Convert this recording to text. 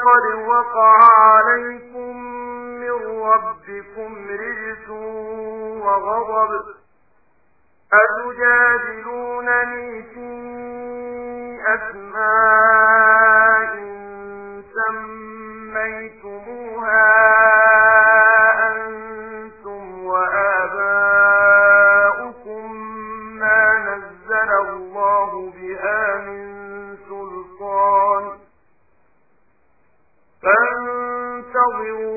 قد وقع عليكم من ربكم رجس وغضب أتجادلونني في أسماء سميتموها أنتم وآباؤكم ما نزل الله بها من سلطان فانتظروا